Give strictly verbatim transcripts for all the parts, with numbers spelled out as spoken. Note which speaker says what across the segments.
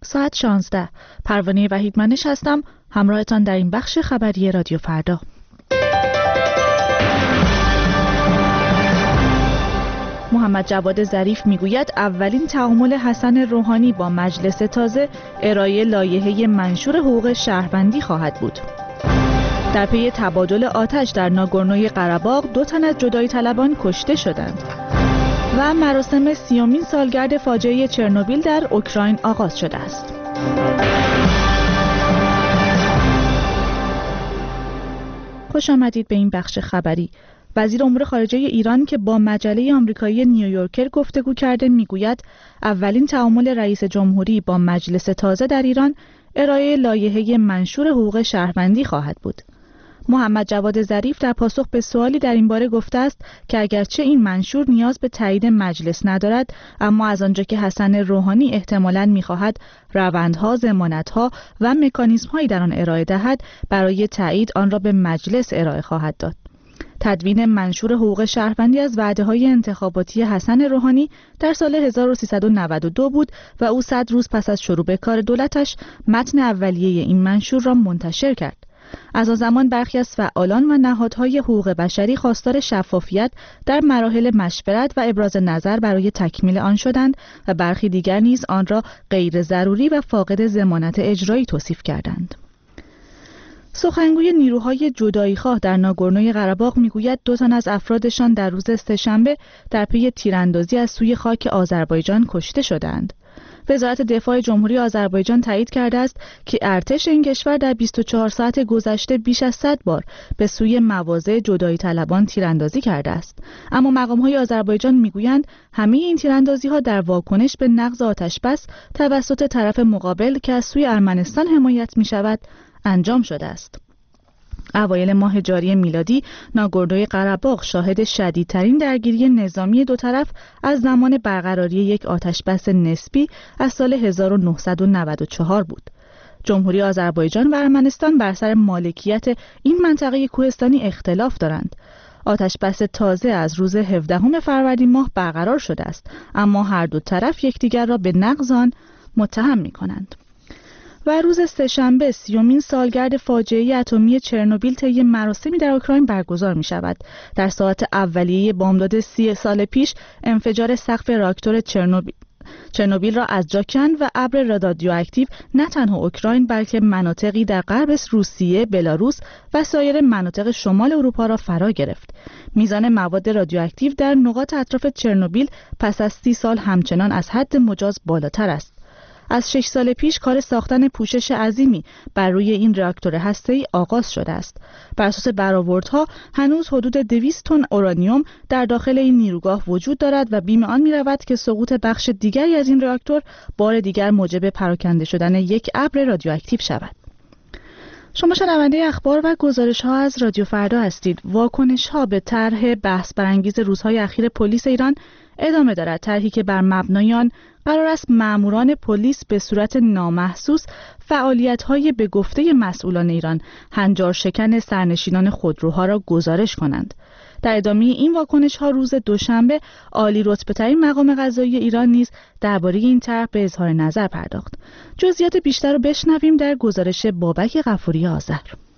Speaker 1: ساعت شانزده. پروانه وحیدمنش هستم، همراهتان در این بخش خبری رادیو فردا. محمد جواد ظریف میگوید اولین تعامل حسن روحانی با مجلس تازه ارائه لایحه منشور حقوق شهروندی خواهد بود. در پی تبادل آتش در ناگورنوی قره‌باغ دو تن از جدایی طلبان کشته شدند و مراسم سیومین سالگرد فاجعه چرنوبیل در اوکراین آغاز شده است. خوش آمدید به این بخش خبری. وزیر امور خارجه ایران که با مجله آمریکایی نیویورکر گفتگو کرده میگوید اولین تعامل رئیس جمهوری با مجلس تازه در ایران ارائه لایحه منشور حقوق شهروندی خواهد بود. محمد جواد ظریف در پاسخ به سوالی در این باره گفته است که اگرچه این منشور نیاز به تایید مجلس ندارد، اما از آنجا که حسن روحانی احتمالاً می‌خواهد روندها، ضمانت‌ها و مکانیزم‌هایی در آن ارائه دهد، برای تایید آن را به مجلس ارائه خواهد داد. تدوین منشور حقوق شهروندی از وعده‌های انتخاباتی حسن روحانی در سال هزار و سیصد و نود و دو بود و او صد روز پس از شروع به کار دولتش متن اولیه این منشور را منتشر کرد. از آن زمان برخی از فعالان و نهادهای حقوق بشری خواستار شفافیت در مراحل مشورت و ابراز نظر برای تکمیل آن شدند و برخی دیگر نیز آن را غیر ضروری و فاقد ضمانت اجرایی توصیف کردند. سخنگوی نیروهای جداییخواه در ناگورنوی قره‌باغ میگوید دو تن از افرادشان در روز سه‌شنبه در پی تیراندازی از سوی خاک آذربایجان کشته شدند. وزارت دفاع جمهوری آذربایجان تایید کرده است که ارتش این کشور در بیست و چهار ساعت گذشته بیش از صد بار به سوی مواضع جدایی طلبان تیراندازی کرده است. اما مقام‌های آذربایجان میگویند همه این تیراندازی‌ها در واکنش به نقض آتش‌بس توسط طرف مقابل که از سوی ارمنستان حمایت می‌شود انجام شده است. اوایل ماه جاری میلادی ناگورنوی قره‌باغ شاهد شدیدترین درگیری نظامی دو طرف از زمان برقراری یک آتشبس نسبی از سال هزار و نهصد و نود و چهار بود. جمهوری آذربایجان و ارمنستان بر سر مالکیت این منطقه کوهستانی اختلاف دارند. آتشبس تازه از روز هفدهم فروردین ماه برقرار شده است، اما هر دو طرف یکدیگر را به نقض آن متهم می‌کنند. و روز سه‌شنبه سیومین سالگرد فاجعه اتمی چرنوبیل طی مراسمی در اوکراین برگزار می شود. در ساعت اولیه بامداد سی سال پیش انفجار سقف راکتور چرنوبیل چرنوبیل را از جا کند و ابر رادیواکتیو نه تنها اوکراین بلکه مناطقی در غرب روسیه، بلاروس و سایر مناطق شمال اروپا را فرا گرفت. میزان مواد رادیواکتیو در نقاط اطراف چرنوبیل پس از سی سال همچنان از حد مجاز بالاتر است. از شش سال پیش کار ساختن پوشش عظیمی بر روی این راکتور هسته‌ای آغاز شده است. بر اساس برآوردها هنوز حدود دویست تن اورانیوم در داخل این نیروگاه وجود دارد و بیم آن می‌رود که سقوط بخش دیگری از این راکتور بار دیگر موجب پراکنده شدن یک ابر رادیواکتیو شود. شما شنونده اخبار و گزارش‌ها از رادیو فردا هستید. واکنش‌ها به طرح بحث برانگیز روزهای اخیر پلیس ایران ادامه دارد. طرحی که بر مبنای آن قرار است ماموران پلیس به صورت نامحسوس فعالیت‌های به گفته مسئولان ایران هنجار شکن سرنشینان خودروها را گزارش کنند. در ادامه این واکنش‌ها روز دوشنبه عالی رتبه‌ترین مقام قضایی ایران نیز درباره این طرح به اظهار نظر پرداخت. جزئیات بیشتر را بشنویم در گزارش بابک غفوری آذر.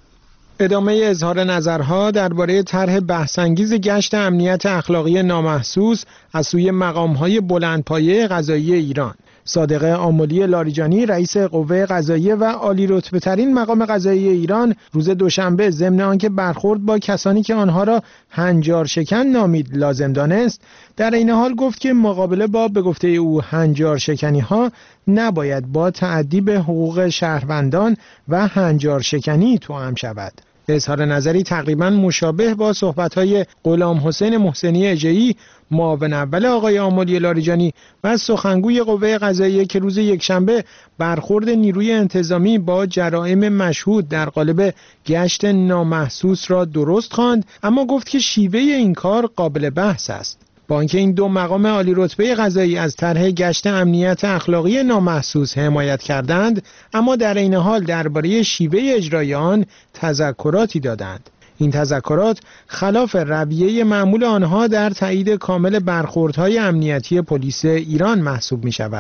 Speaker 2: ادامه اظهار نظرها درباره طرح بحث‌انگیز گشت امنیت اخلاقی نامحسوس از سوی مقام‌های بلندپایه قضایی ایران. صادق آملی لاریجانی رئیس قوه قضاییه و عالی رتبه‌ترین مقام قضایی ایران روز دوشنبه ضمن آنکه برخورد با کسانی که آنها را هنجار شکن نامید لازم دانست، در این حال گفت که مقابله با به گفته او هنجار شکنی ها نباید با تعدی به حقوق شهروندان و هنجار شکنی توأم شود. اظهار نظری تقریباً مشابه با صحبت‌های غلام حسین محسنی اژه‌ای معاون اول آقای آملی لاریجانی و سخنگوی قوه قضاییه که روز یکشنبه برخورد نیروی انتظامی با جرائم مشهود در قالب گشت نامحسوس را درست خواند، اما گفت که شیوه این کار قابل بحث است. با اینکه این دو مقام عالی رتبه قضایی از طرح گشت امنیت اخلاقی نامحسوس حمایت کردند، اما در این حال درباره شیوه اجرای آن تذکراتی دادند. این تذکرات خلاف رویه معمول آنها در تایید کامل برخوردهای امنیتی پلیس ایران محسوب می شود.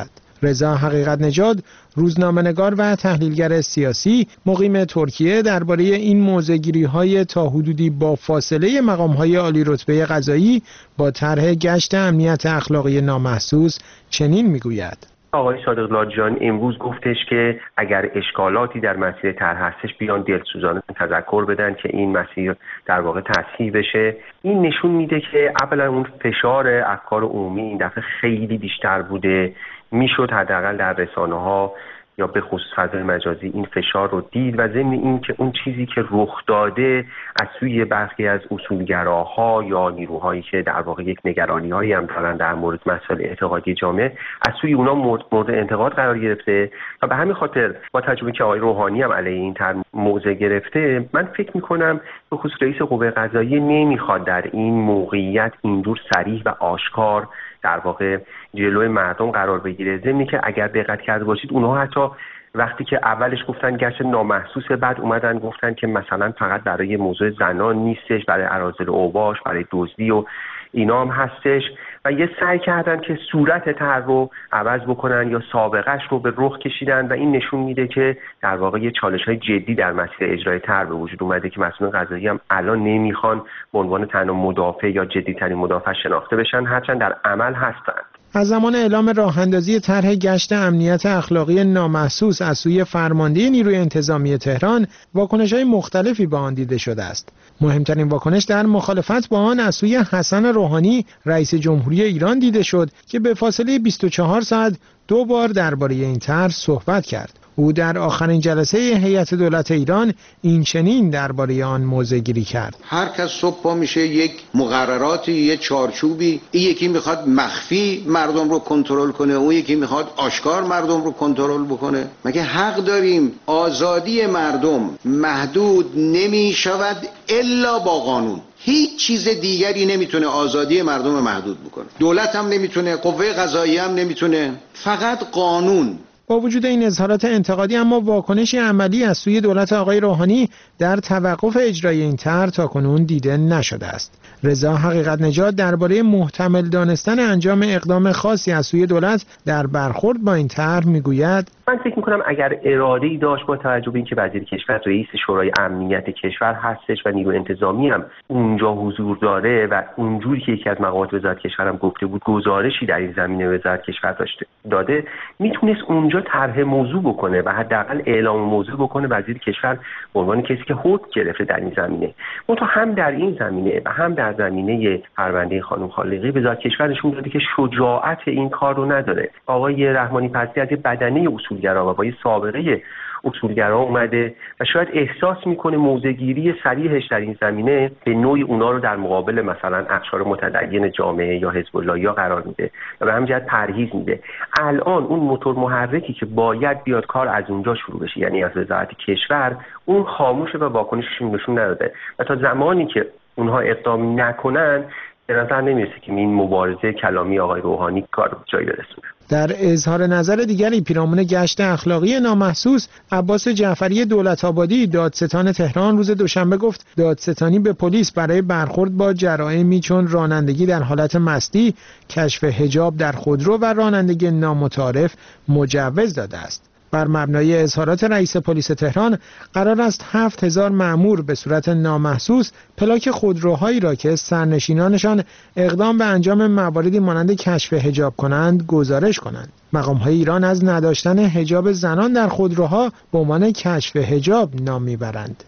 Speaker 2: رضا حقیقت نژاد، روزنامه‌نگار و تحلیلگر سیاسی مقیم ترکیه، درباره این موضع‌گیری‌های تا حدودی با فاصله مقام‌های عالی رتبه قضایی با طرح گشت امنیت اخلاقی نامحسوس چنین می‌گوید.
Speaker 3: آقای صادق لاجان امروز گفتش که اگر اشکالاتی در مسیر طرح هستش بیان دلسوزانه تذکر بدن که این مسیر در واقع تصحیح بشه. این نشون میده که اولا اون فشار افکار عمومی این دفعه خیلی بیشتر بوده، میشد حداقل در رسانه‌ها یا به خصوص فضای مجازی این فشار رو دید و ضمن این که اون چیزی که رخ داده از سوی برخی از اصولگراها یا نیروهایی که در واقع یک نگرانی‌هایی هم دارن در مورد مسائل اعتقادی جامعه از سوی اونا مورد انتقاد قرار گرفته و به همین خاطر با تجربه که آقای روحانی هم علیه این طرح موضع گرفته، من فکر می‌کنم به خصوص رئیس قوه قضاییه نمی‌خواد در این موقعیت اینجور صریح و آشکار در واقع جلوی مردم قرار بگیره. ضمن که اگر دقت کرده باشید اونها حتی وقتی که اولش گفتن گشت نامحسوس، بعد اومدن گفتن که مثلا فقط برای موضوع زنان نیستش، برای اراذل اوباش، برای دزدی و اینا هم هستش و یه سعی کردن که صورت طرح رو عوض بکنن یا سابقهش رو به رخ کشیدن و این نشون میده که در واقع یه چالش‌های جدی در مسیر اجرای طرح به وجود اومده که مسئولان قضایی هم الان نمیخوان به عنوان تنها مدافع یا جدی‌ترین مدافع شناخته بشن، هرچند در عمل هستند.
Speaker 2: از زمان اعلام راه اندازی طرح گشت امنیت اخلاقی نامحسوس از سوی فرمانده نیروی انتظامی تهران، واکنش‌های مختلفی با آن دیده شده است. مهمترین واکنش در مخالفت با آن از سوی حسن روحانی، رئیس جمهوری ایران دیده شد که به فاصله بیست و چهار ساعت دو بار درباره این طرح صحبت کرد. او در آخرین جلسه هیئت دولت ایران این چنین درباره آن موضع‌گیری کرد.
Speaker 4: هر کس صبح پا میشه یک مقرراتی، یک چارچوبی، این یکی میخواد مخفی مردم رو کنترل کنه، اون یکی میخواد آشکار مردم رو کنترل بکنه. مگه حق داریم آزادی مردم محدود نمیشود الا با قانون؟ هیچ چیز دیگری نمیتونه آزادی مردم محدود بکنه. دولت هم نمیتونه، قوه قضاییه هم نمیتونه، فقط قانون.
Speaker 2: با وجود این اظهارات انتقادی اما واکنشی عملی از سوی دولت آقای روحانی در توقف اجرای این طرح تاکنون دیده نشده است. رضا حقیقت نژاد درباره محتمل دانستن انجام اقدام خاصی از سوی دولت در برخورد با این طرح میگوید:
Speaker 3: من فکر میکنم اگر اراده‌ای داشت با توجه به اینکه وزیر کشور رئیس شورای امنیت کشور هستش و نیرو انتظامی هم اونجا حضور داره و اونجوری که یکی از مقامات وزارت کشور هم گفته بود گزارشی در این زمینه وزارت کشور داشته داده، میتونست اونجا طرح موضوع بکنه و حداقل اعلام موضوع بکنه وزیر کشور به عنوان کسی که حکم گرفته در این زمینه. منتها هم در این زمینه و هم در زمینه پرونده خانم خالقی وزارت کشور نشون داده که شجاعت این کار رو نداره. آقای رحمانی پزی از بدنه اصولگرا و با یه سابقه اصولگرا اومده و شاید احساس میکنه موضع‌گیری صریحش در این زمینه به نوعی اونا رو در مقابل مثلا اقشار متدین جامعه یا حزب الله یا قرار میده و به همین جهت پرهیز میده. الان اون موتور محرکی که باید بیاد کار از اونجا شروع بشه، یعنی از وزارت کشور، اون خاموشه و واکنشش نشون نداده و تا زمانی که اونها اقدام نکنن به نظر نمیرسه که این مبارزه کلامی آقای روحانی کار جایی برسونه.
Speaker 2: در اظهار نظر دیگری پیرامون گشت اخلاقی نامحسوس، عباس جعفری دولت‌آبادی دادستان تهران روز دوشنبه گفت دادستانی به پلیس برای برخورد با جرائمی چون رانندگی در حالت مستی، کشف حجاب در خودرو و رانندگی نامتعارف مجوز داده است. بر مبنای اظهارات رئیس پلیس تهران قرار است هفت هزار مأمور به صورت نامحسوس پلاک خودروهایی را که سرنشینانشان اقدام به انجام مواردی مانند کشف حجاب کنند گزارش کنند. مقام‌های ایران از نداشتن حجاب زنان در خودروها به عنوان کشف حجاب نام میبرند.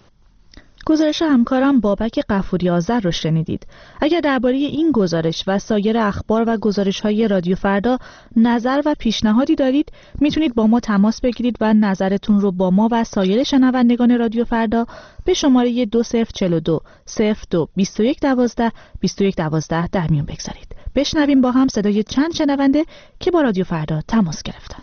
Speaker 1: گزارش همکارم بابک غفوری آذر رو شنیدید. اگر درباره این گزارش و سایر اخبار و گزارش‌های رادیو فردا نظر و پیشنهادی دارید، میتونید با ما تماس بگیرید و نظرتون رو با ما و سایر شنوندگان رادیو فردا به شماره دو صفر چهار دو صفر دو بیست و یک دوازده بیست و یک دوازده در میون بگذارید. بشنویم با هم صدای چند شنونده که با رادیو فردا تماس گرفتن.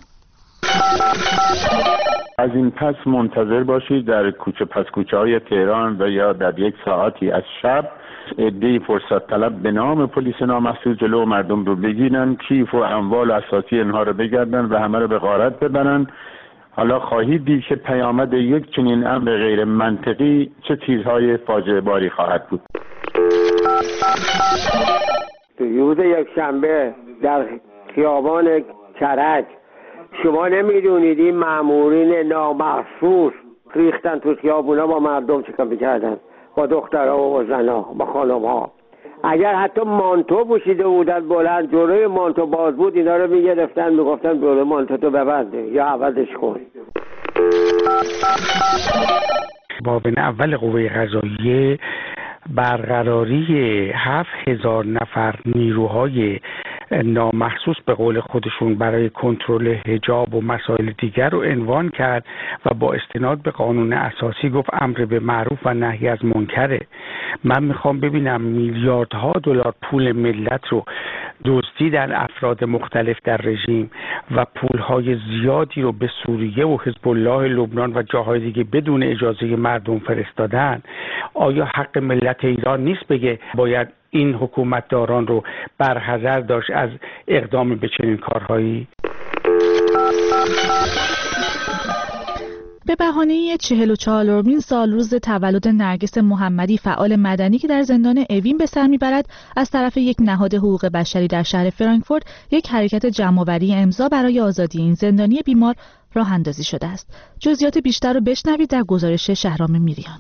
Speaker 5: از این پس منتظر باشید در کوچه پس کوچه های تهران و یا در یک ساعتی از شب عده‌ای فرصت طلب به نام پلیس نامحسوس جلو مردم رو بگیرن، کیف و اموال اساسی اینها رو بگردن و همه رو به غارت ببرن. حالا خواهید دید که پیامد یک چنین امر غیر منطقی چه چیزهای فاجعه باری خواهد بود.
Speaker 6: روز یک شنبه در خیابان کرج شما نمیدونید این مامورین نامحسوس ریختن تو خیابونا با مردم چیکار میکردن، با دخترها و با زنها، با خانمها. اگر حتی مانتو پوشیده بودن بلند، جلوی مانتو باز بود، اینا رو میگرفتن میگفتن جلوی مانتو تو ببنده یا عوضش کن.
Speaker 7: معاون اول قوه قضاییه برقراری هفت هزار نفر نیروهای نامحسوس به قول خودشون برای کنترل حجاب و مسائل دیگر رو عنوان کرد و با استناد به قانون اساسی گفت امر به معروف و نهی از منکره. من میخوام ببینم میلیاردها دلار پول ملت رو دزدیدن افراد مختلف در رژیم و پولهای زیادی رو به سوریه و حزب الله لبنان و جاهای دیگه بدون اجازه مردم فرستادن. آیا حق ملت ایران نیست بگه باید این حکومتداران رو برحذر داشت از اقدام به چنین کارهایی؟
Speaker 1: به بهانه چهل و چهارمین سال روز تولد نرگس محمدی، فعال مدنی که در زندان اوین به سر میبرد، از طرف یک نهاد حقوق بشری در شهر فرانکفورت یک حرکت جمع‌آوری امضا برای آزادی این زندانی بیمار راه اندازی شده است. جزئیات بیشتر رو بشنوید در گزارش شهرام میریان.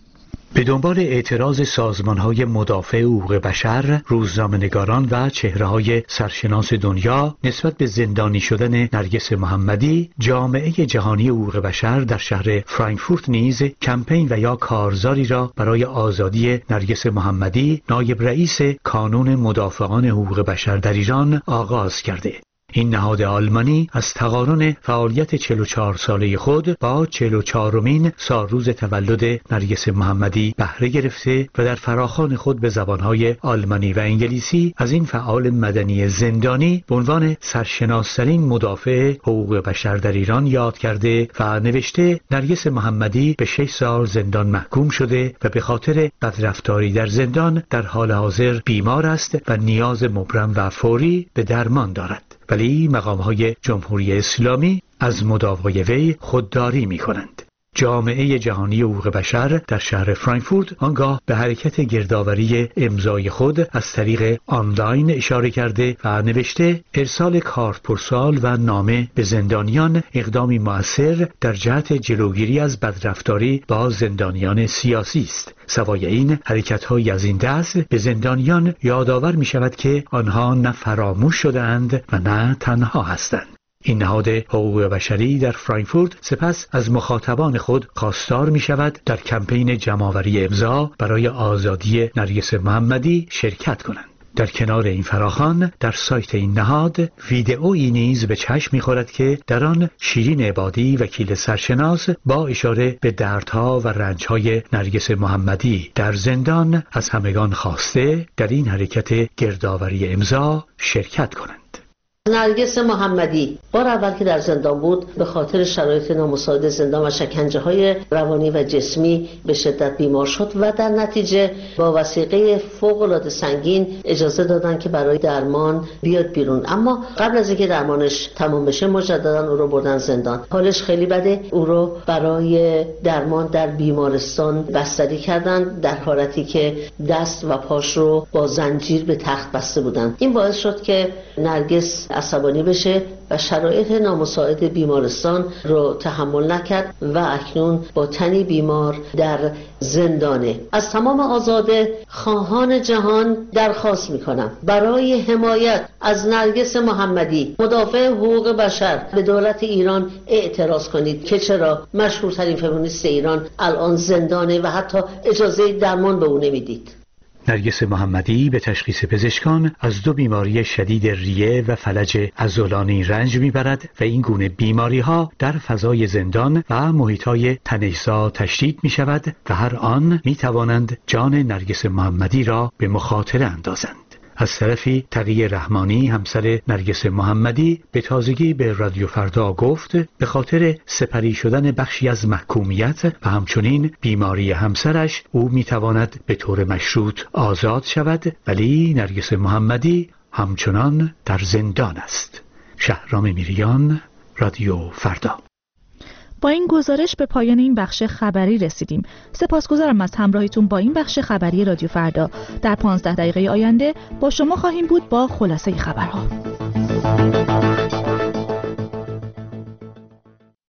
Speaker 8: به دنبال اعتراض سازمان‌های مدافع حقوق بشر، روزنامه‌نگاران و چهره‌های سرشناس دنیا نسبت به زندانی شدن نرگس محمدی، جامعه جهانی حقوق بشر در شهر فرانکفورت نیز کمپین و یا کارزاری را برای آزادی نرگس محمدی، نایب رئیس کانون مدافعان حقوق بشر در ایران آغاز کرده. این نهاد آلمانی از تقارن فعالیت چهل و چهار ساله خود با چهل و چهارمین سالروز تولد نرگس محمدی بهره گرفته و در فراخوان خود به زبانهای آلمانی و انگلیسی از این فعال مدنی زندانی به عنوان سرشناس‌ترین مدافع حقوق بشر در ایران یاد کرده و نوشته نرگس محمدی به شش سال زندان محکوم شده و به خاطر بدرفتاری در زندان در حال حاضر بیمار است و نیاز مبرم و فوری به درمان دارد. ولی مقام‌های جمهوری اسلامی از مداوای وی خودداری می‌کنند. جامعه جهانی حقوق بشر در شهر فرانکفورت آنگاه به حرکت گردآوری امضای خود از طریق آنلاین اشاره کرده و نوشته ارسال کارت پستال و نامه به زندانیان اقدامی مؤثر در جهت جلوگیری از بدرفتاری با زندانیان سیاسی است. سوای این حرکت‌های از این دست به زندانیان یادآور می‌شود که آنها نه فراموش شده‌اند و نه تنها هستند. این نهاد حقوق بشری در فرانکفورت سپس از مخاطبان خود خواستار می شود در کمپین جمع‌آوری امضا برای آزادی نرگس محمدی شرکت کنند. در کنار این فراخوان در سایت این نهاد ویدئویی نیز به چشم می‌خورد که در آن شیرین عبادی وکیل سرشناس با اشاره به دردها و رنج‌های نرگس محمدی در زندان از همگان خواسته در این حرکت گردآوری امضا شرکت کنند.
Speaker 9: نرگس محمدی بار اول که در زندان بود به خاطر شرایط نامساعد زندان و شکنجه های روانی و جسمی به شدت بیمار شد و در نتیجه با وثیقه فوق العاده سنگین اجازه دادن که برای درمان بیاد بیرون. اما قبل از اینکه درمانش تمام بشه مجددا او رو بردن زندان. حالش خیلی بده. او رو برای درمان در بیمارستان بستری کردن در حالتی که دست و پاش رو با زنجیر به تخت بسته بودن. این باعث شد که نرگس عصبانی بشه و شرایط نامساعد بیمارستان رو تحمل نکرد و اکنون با تنی بیمار در زندانه. از تمام آزاده خواهان جهان درخواست میکنم برای حمایت از نرگس محمدی مدافع حقوق بشر به دولت ایران اعتراض کنید که چرا مشهورترین فمینیست ایران الان زندانه و حتی اجازه درمان به او نمیدید.
Speaker 8: نرگس محمدی به تشخیص پزشکان از دو بیماری شدید ریه و فلج عضلانی رنج میبرد و این گونه بیماری ها در فضای زندان و محیط های تنش‌زا تشدید می شود و هر آن می توانند جان نرگس محمدی را به مخاطره اندازند. از طرفی تقی رحمانی همسر نرگس محمدی به تازگی به رادیو فردا گفت به خاطر سپری شدن بخشی از محکومیت و همچنین بیماری همسرش او میتواند به طور مشروط آزاد شود ولی نرگس محمدی همچنان در زندان است. شهرام میریان، رادیو فردا.
Speaker 1: با این گزارش به پایان این بخش خبری رسیدیم. سپاسگزارم از همراهیتون با این بخش خبری رادیو فردا. در پانزده دقیقه آینده با شما خواهیم بود با خلاصه خبرها.